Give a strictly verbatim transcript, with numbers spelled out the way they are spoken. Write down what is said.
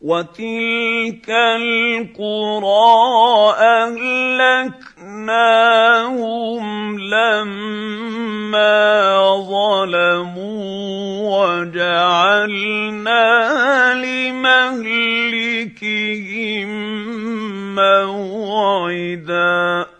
وتلك القرى أهلكناهم لما ظلموا وجعلنا لمهلكهم موعدا